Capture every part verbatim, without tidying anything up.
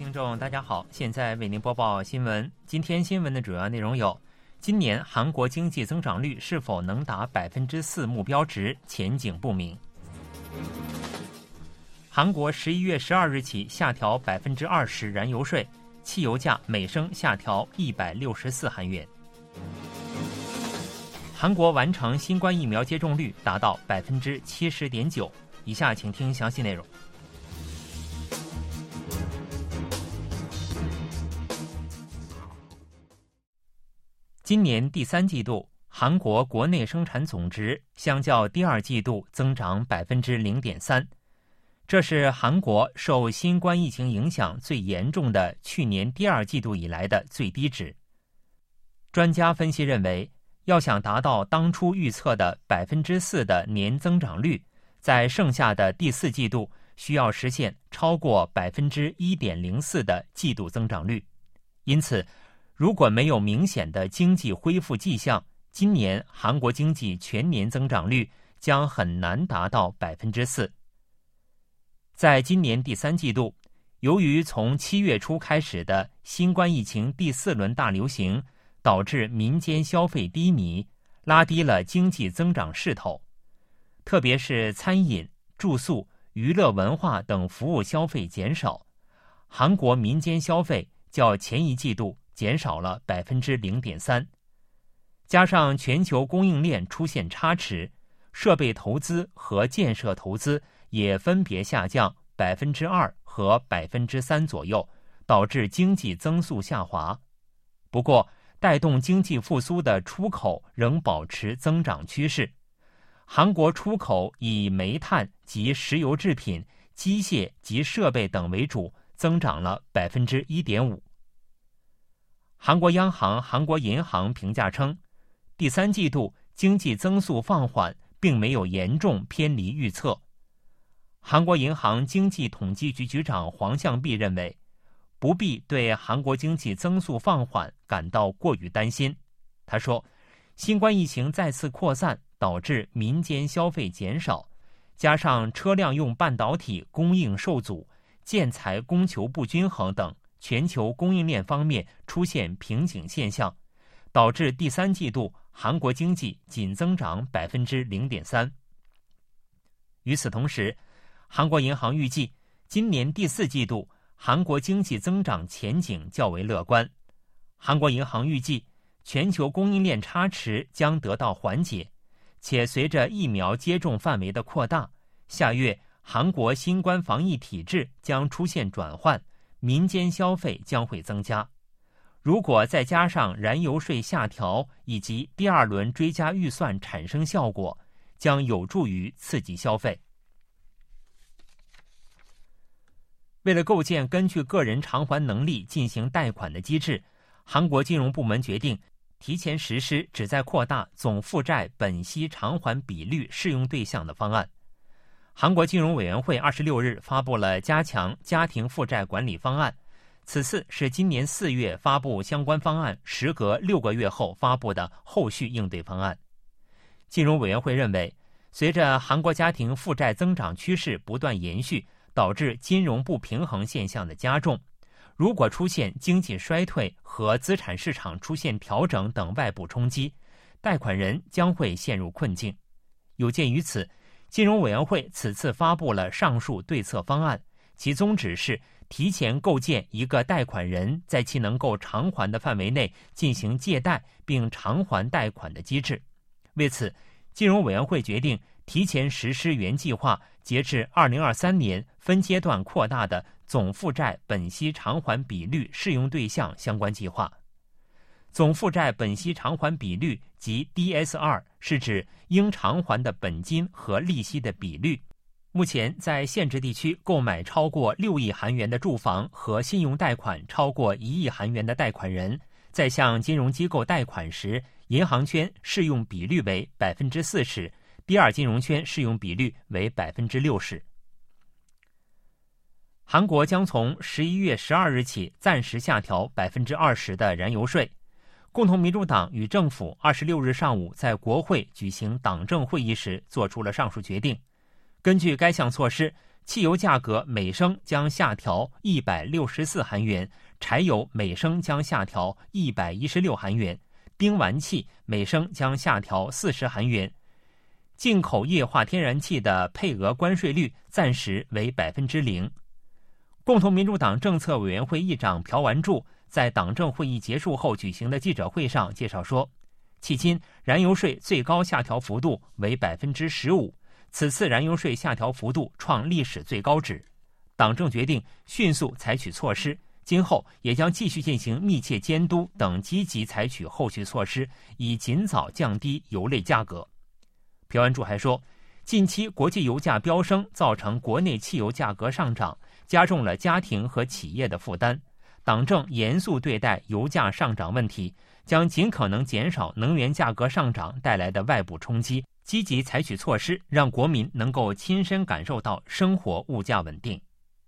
听众大家好，现在为您播报新闻。今天新闻的主要内容有：今年韩国经济增长率是否能达百分之四目标值，前景不明；韩国十一月十二日起下调百分之二十燃油税，汽油价每升下调一百六十四韩元；韩国完成新冠疫苗接种率达到百分之七十点九。以下请听详细内容。今年第三季度，韩国国内生产总值相较第二季度增长百分之零点三，这是韩国受新冠疫情影响最严重的去年第二季度以来的最低值。专家分析认为，要想达到当初预测的百分之四的年增长率，在剩下的第四季度需要实现超过百分之一点零四的季度增长率。因此，如果没有明显的经济恢复迹象，今年韩国经济全年增长率将很难达到百分之四。在今年第三季度，由于从七月初开始的新冠疫情第四轮大流行，导致民间消费低迷，拉低了经济增长势头。特别是餐饮、住宿、娱乐文化等服务消费减少，韩国民间消费较前一季度减少了百分之零点三，加上全球供应链出现差池，设备投资和建设投资也分别下降百分之二和百分之三左右，导致经济增速下滑。不过，带动经济复苏的出口仍保持增长趋势。韩国出口以煤炭及石油制品、机械及设备等为主，增长了百分之一点五。韩国央行韩国银行评价称，第三季度经济增速放缓，并没有严重偏离预测。韩国银行经济统计局局长黄向弼认为，不必对韩国经济增速放缓感到过于担心。他说，新冠疫情再次扩散，导致民间消费减少，加上车辆用半导体供应受阻、建材供求不均衡等全球供应链方面出现瓶颈现象，导致第三季度韩国经济仅增长百分之零点三。与此同时，韩国银行预计今年第四季度韩国经济增长前景较为乐观。韩国银行预计，全球供应链差池将得到缓解，且随着疫苗接种范围的扩大，下月韩国新冠防疫体制将出现转换，民间消费将会增加。如果再加上燃油税下调以及第二轮追加预算产生效果，将有助于刺激消费。为了构建根据个人偿还能力进行贷款的机制，韩国金融部门决定提前实施旨在扩大总负债本息偿还比率适用对象的方案。韩国金融委员会二十六日发布了加强家庭负债管理方案，此次是今年四月发布相关方案，时隔六个月后发布的后续应对方案。金融委员会认为，随着韩国家庭负债增长趋势不断延续，导致金融不平衡现象的加重，如果出现经济衰退和资产市场出现调整等外部冲击，贷款人将会陷入困境。有鉴于此，金融委员会此次发布了上述对策方案，其宗旨是提前构建一个贷款人在其能够偿还的范围内进行借贷并偿还贷款的机制。为此，金融委员会决定提前实施原计划截至二零二三年分阶段扩大的总负债本息偿还比率适用对象相关计划。总负债本息偿还比率及 D S R 是指应偿还的本金和利息的比率。目前在限制地区购买超过六亿韩元的住房和信用贷款超过一亿韩元的贷款人，在向金融机构贷款时，银行圈适用比率为百分之四十，第二金融圈适用比率为百分之六十。韩国将从十一月十二日起暂时下调百分之二十的燃油税。共同民主党与政府二十六日上午在国会举行党政会议时做出了上述决定。根据该项措施， 汽油价格每升将下调一百六十四韩元，柴油每升将下调一百一十六韩元，冰烷气每升将下调四十韩元。进口液化天然气的配额关税率暂时为百分之零。共同民主党政策委员会议长朴完柱在党政会议结束后举行的记者会上介绍说，迄今燃油税最高下调幅度为百分之十五，此次燃油税下调幅度创历史最高值。党政决定迅速采取措施，今后也将继续进行密切监督等积极采取后续措施，以尽早降低油类价格。朴完柱还说，近期国际油价飙升造成国内汽油价格上涨，加重了家庭和企业的负担。党政严肃对待油价上涨问题，将尽可能减少能源价格上涨带来的外部冲击，积极采取措施，让国民能够亲身感受到生活物价稳定。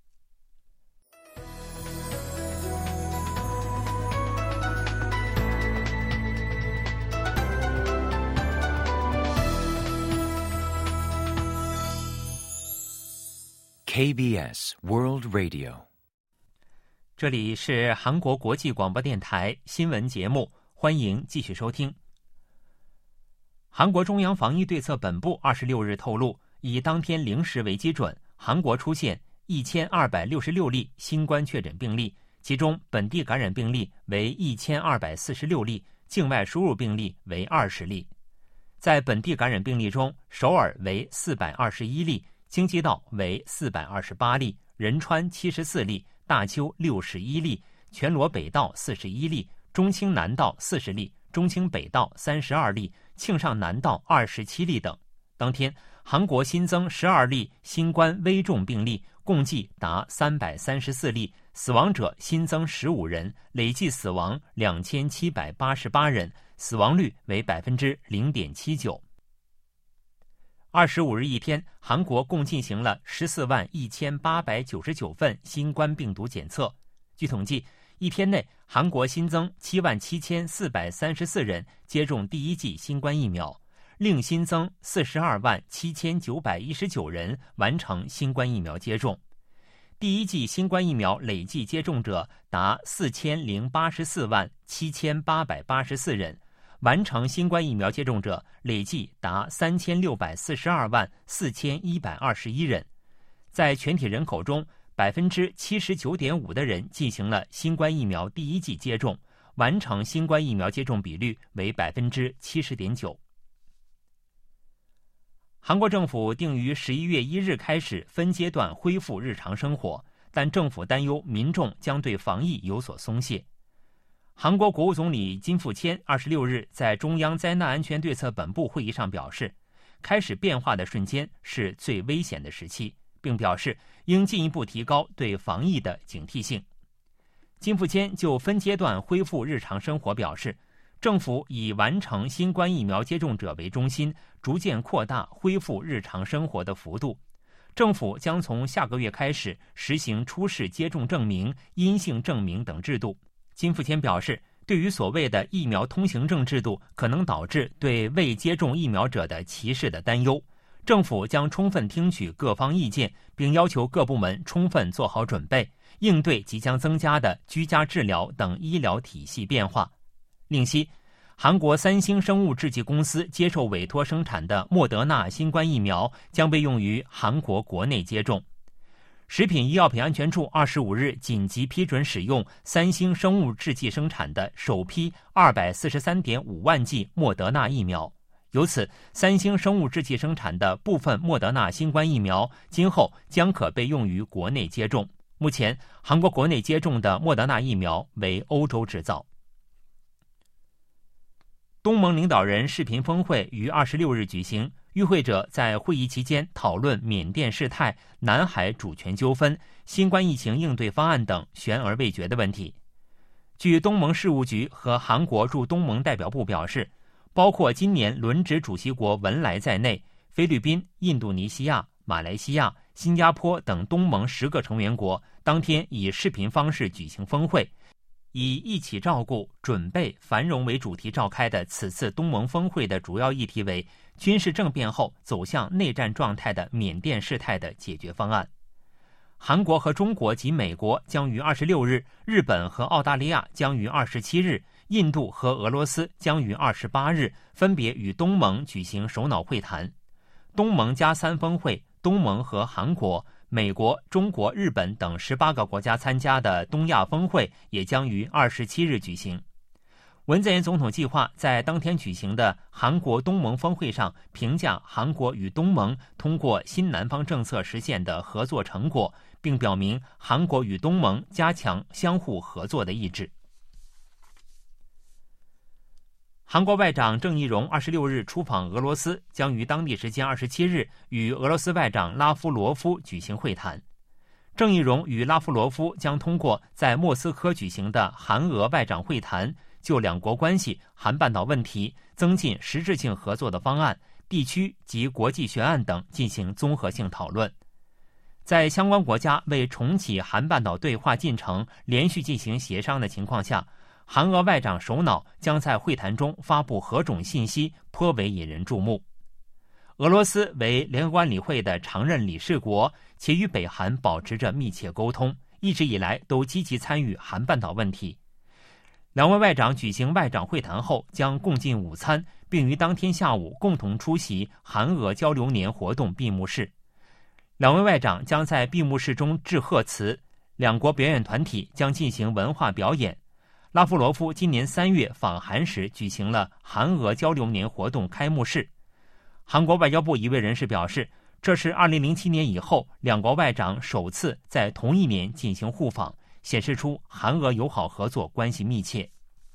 K B S World Radio， 这里是韩国国际广播电台新闻节目，欢迎继续收听。韩国中央防疫对策本部二十六日透露，以当天零时为基准，韩国出现一千二百六十六例新冠确诊病例，其中本地感染病例为一千二百四十六例，境外输入病例为二十例。在本地感染病例中，首尔为四百二十一例，京畿道为四百二十八例，仁川七十四例，大邱六十一例，全罗北道四十一例，中清南道四十例，中清北道三十二例，庆尚南道二十七例等。当天，韩国新增十二例新冠危重病例，共计达三百三十四例，死亡者新增十五人，累计死亡两千七百八十八人，死亡率为百分之零点七九。二十五日一天，韩国共进行了十四万一千八百九十九份新冠病毒检测。据统计，一天内韩国新增七万七千四百三十四人接种第一剂新冠疫苗，另新增四十二万七千九百一十九人完成新冠疫苗接种。第一剂新冠疫苗累计接种者达四千零八十四万七千八百八十四人。完成新冠疫苗接种者累计达三千六百四十二万四千一百二十一人，在全体人口中，百分之七十九点五的人进行了新冠疫苗第一剂接种，完成新冠疫苗接种比率为百分之七十点九。韩国政府定于十一月一日开始分阶段恢复日常生活，但政府担忧民众将对防疫有所松懈。韩国国务总理金富谦二十六日在中央灾难安全对策本部会议上表示，开始变化的瞬间是最危险的时期，并表示应进一步提高对防疫的警惕性。金富谦就分阶段恢复日常生活表示，政府以完成新冠疫苗接种者为中心，逐渐扩大恢复日常生活的幅度。政府将从下个月开始实行出示接种证明、阴性证明等制度。金富谦表示，对于所谓的疫苗通行证制度可能导致对未接种疫苗者的歧视的担忧，政府将充分听取各方意见，并要求各部门充分做好准备，应对即将增加的居家治疗等医疗体系变化。另悉，韩国三星生物制剂公司接受委托生产的莫德纳新冠疫苗将被用于韩国国内接种。食品医药品安全处二十五日紧急批准使用三星生物制剂生产的首批二百四十三点五万剂莫德纳疫苗。由此，三星生物制剂生产的部分莫德纳新冠疫苗今后将可被用于国内接种。目前，韩国国内接种的莫德纳疫苗为欧洲制造。东盟领导人视频峰会于二十六日举行，与会者在会议期间讨论缅甸事态、南海主权纠纷、新冠疫情应对方案等悬而未决的问题。据东盟事务局和韩国驻东盟代表部表示，包括今年轮值主席国文莱在内，菲律宾、印度尼西亚、马来西亚、新加坡等东盟十个成员国当天以视频方式举行峰会，以一起照顾、准备、繁荣为主题召开的此次东盟峰会的主要议题为军事政变后走向内战状态的缅甸事态的解决方案。 韩国和中国及美国将于二十六日，日本和澳大利亚将于二十七日，印度和俄罗斯将于二十八日分别与东盟举行首脑会谈。东盟加三峰会，东盟和韩国、美国、中国、日本等十八个国家参加的东亚峰会也将于二十七日举行。文在寅总统计划在当天举行的韩国东盟峰会上评价韩国与东盟通过新南方政策实现的合作成果，并表明韩国与东盟加强相互合作的意志。韩国外长郑义溶二十六日出访俄罗斯，将于当地时间二十七日与俄罗斯外长拉夫罗夫举行会谈。郑义溶与拉夫罗夫将通过在莫斯科举行的韩俄外长会谈，就两国关系、韩半岛问题、增进实质性合作的方案、地区及国际悬案等进行综合性讨论。在相关国家为重启韩半岛对话进程连续进行协商的情况下，韩俄外长首脑将在会谈中发布何种信息，颇为引人注目。俄罗斯为联合国安理会的常任理事国，且与北韩保持着密切沟通，一直以来都积极参与韩半岛问题。两位外长举行外长会谈后将共进午餐，并于当天下午共同出席韩俄交流年活动闭幕式。两位外长将在闭幕式中致贺词，两国表演团体将进行文化表演。拉夫罗夫今年三月访韩时举行了韩俄交流年活动开幕式。韩国外交部一位人士表示，这是二零零七年以后两国外长首次在同一年进行互访，显示出韩俄友好合作关系密切。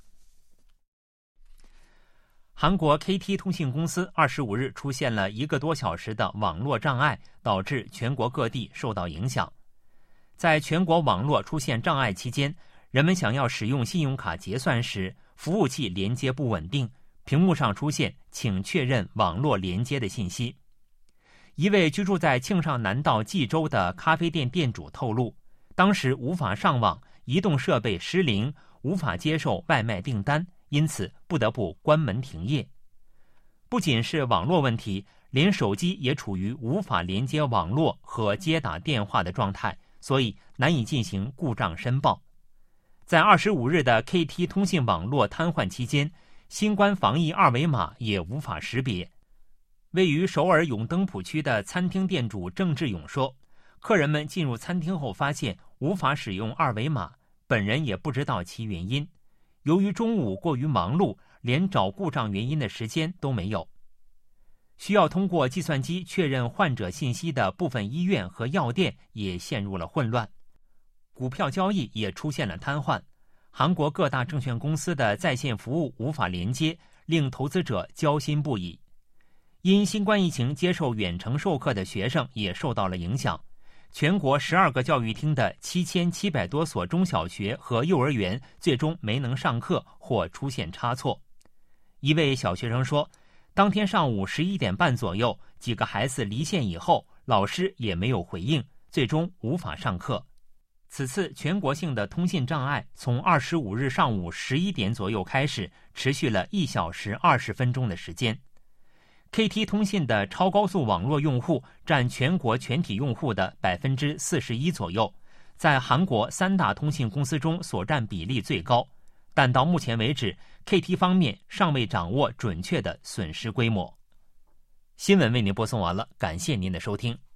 韩国 K T 通信公司二十五日出现了一个多小时的网络障碍，导致全国各地受到影响。在全国网络出现障碍期间，人们想要使用信用卡结算时，服务器连接不稳定，屏幕上出现请确认网络连接的信息。一位居住在庆尚南道济州的咖啡店店主透露，当时无法上网，移动设备失灵，无法接受外卖订单，因此不得不关门停业。不仅是网络问题，连手机也处于无法连接网络和接打电话的状态，所以难以进行故障申报。在二十五日的 K T 通信网络瘫痪期间，新冠防疫二维码也无法识别。位于首尔永登浦区的餐厅店主郑志勇说，客人们进入餐厅后发现无法使用二维码，本人也不知道其原因。由于中午过于忙碌，连找故障原因的时间都没有。需要通过计算机确认患者信息的部分医院和药店也陷入了混乱。股票交易也出现了瘫痪，韩国各大证券公司的在线服务无法连接，令投资者焦心不已。因新冠疫情接受远程授课的学生也受到了影响，全国十二个教育厅的七千七百多所中小学和幼儿园最终没能上课或出现差错。一位小学生说，当天上午十一点半左右，几个孩子离线以后，老师也没有回应，最终无法上课。此次全国性的通信障碍从二十五日上午十一点左右开始，持续了一小时二十分钟的时间。K T 通信的超高速网络用户占全国全体用户的百分之四十一左右，在韩国三大通信公司中所占比例最高。但到目前为止 ，K T 方面尚未掌握准确的损失规模。新闻为您播送完了，感谢您的收听。